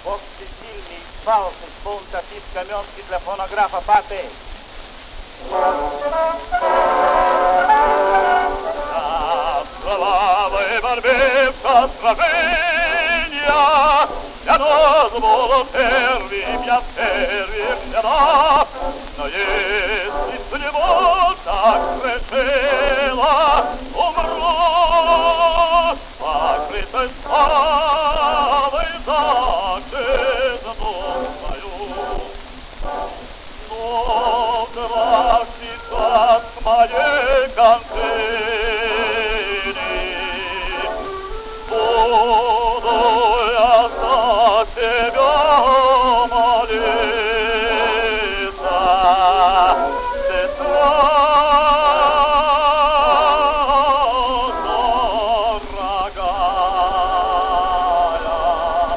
Бог всесильный звался исполнить афит Каменский для фонографа Паты. На славой борьбе в сражения я дозволу первым, я первым я. Но если судьба так решила, умру, покрытой славой зажизною. Но красится с моей концини, буду я за тебя молиться, сестра дорогая.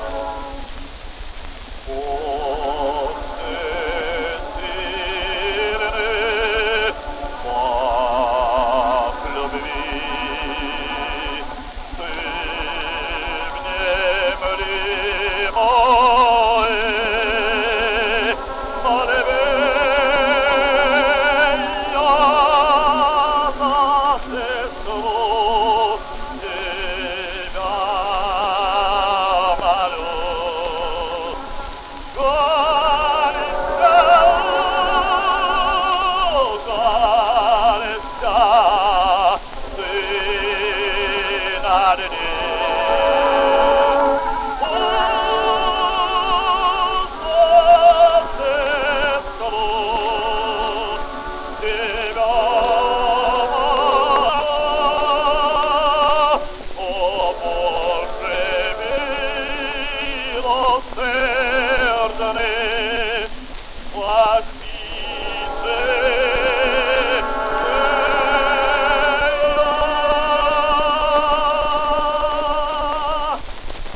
Сердце